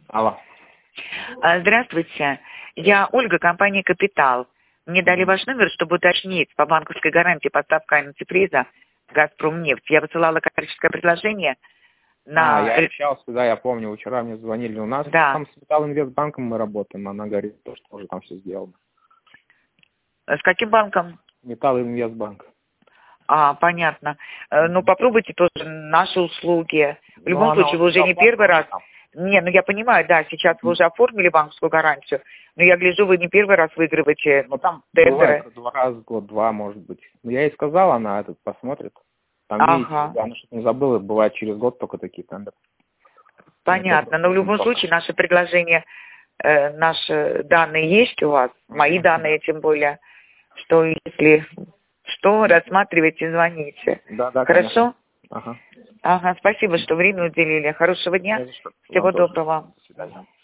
Алло. Здравствуйте. Я Ольга, компания «Капитал». Мне дали ваш номер, чтобы уточнить по банковской гарантии поставка антифриза «Газпромнефть». Я высылала коммерческое предложение на... Я общался, да, я помню, вчера мне звонили. У нас там с Металлинвестбанком мы работаем, она говорит, что уже там все сделано. С каким банком? Металлинвестбанк. Понятно. Ну, попробуйте тоже наши услуги. В любом случае, вы уже не первый раз... Не, ну я понимаю, да, сейчас вы уже оформили банковскую гарантию, но я гляжу, вы не первый раз выигрываете тендеры. Бывает 2 раза, год-два, может быть. Ну, я ей сказал, она посмотрит. Там, видите, она что-то не забыла, бывает через год только такие тендеры. Понятно, но в любом случае наше предложение, наши данные есть у вас, мои данные тем более, что если что, рассматривайте, звоните. Да, Хорошо? Конечно. Ага, спасибо, что время уделили. Хорошего дня. Всего доброго. До свидания.